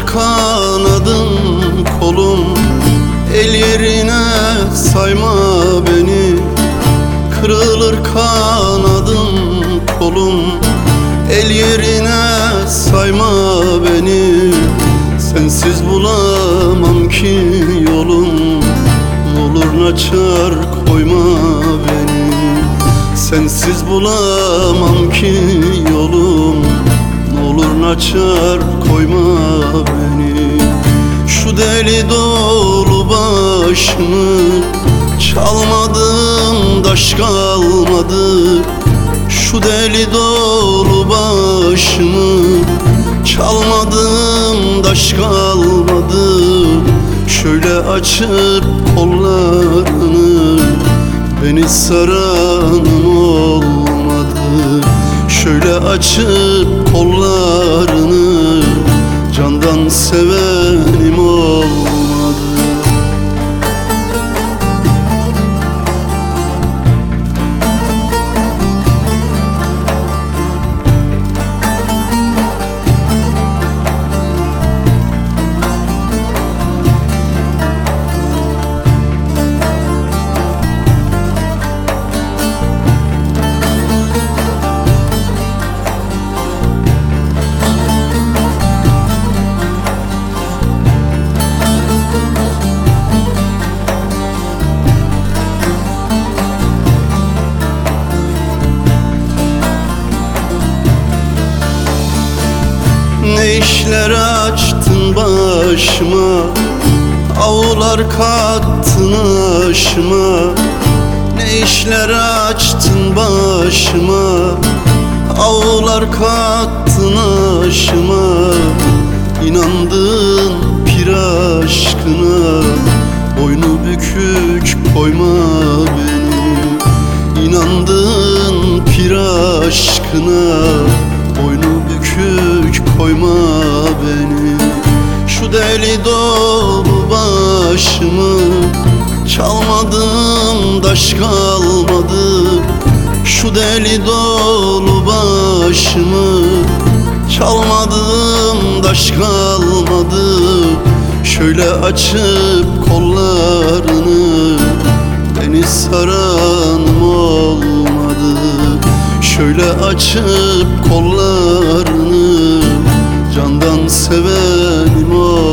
Kırılır kanadım kolum, el yerine sayma beni. Kırılır kanadım kolum, el yerine sayma beni. Sensiz bulamam ki yolum, olur açar koyma beni. Sensiz bulamam ki yolum, olur açar koyma beni. Şu deli dolu başımı çalmadım, taş kalmadı. Şu deli dolu başımı çalmadım, taş kalmadı. Şöyle açıp kollarını, beni saranım olmadı. Şöyle açıp kollarını, candan sevenim olmadı. Ne işler açtın başıma, avlar kattın aşıma. Ne işler açtın başıma, avlar kattın aşıma. İnandın pir aşkına, boynu bükük koyma beni. İnandın pir aşkına, boynu bükük koyma beni. Şu deli dolu başımı çalmadım, taş kalmadı. Şu deli dolu başımı çalmadım, taş kalmadı. Şöyle açıp kollarını, beni saranım olmadı. Şöyle açıp kollarını, candan sevenim olmadı.